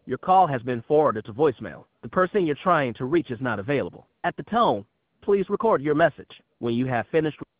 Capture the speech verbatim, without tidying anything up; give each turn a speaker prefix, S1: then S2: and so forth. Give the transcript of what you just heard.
S1: Your call has been forwarded to voicemail. The person you're trying to reach is not available. At the tone, please record your message. When you have finished